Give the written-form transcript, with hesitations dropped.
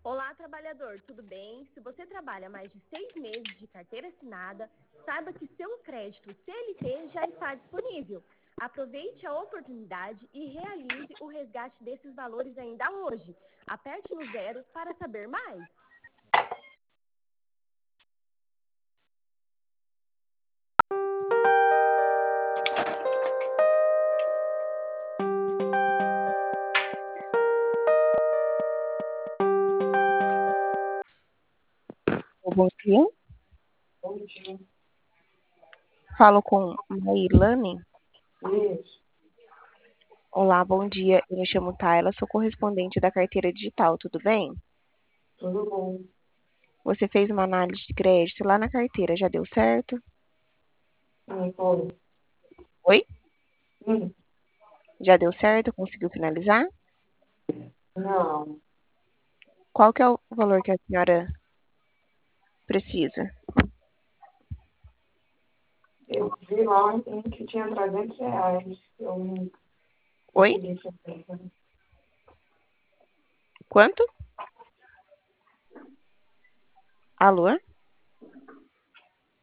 Olá, trabalhador, tudo bem? Se você trabalha mais de 6 meses de carteira assinada, saiba que seu crédito CLT já está disponível. Aproveite a oportunidade e realize o resgate desses valores ainda hoje. Aperte no 0 para saber mais. Bom dia. Bom dia. Falo com Mailane. Isso, Olá, bom dia. Eu me chamo Tayla, sou correspondente da carteira digital, tudo bem? tudo bom. Você fez uma análise de crédito lá na carteira, já deu certo? Foi. Oi? Hum, Já deu certo? Conseguiu finalizar? não, Qual que é o valor que a senhora precisa? eu vi lá que tinha R$ 300. Eu não Oi? consegui fazer. Quanto? Alô?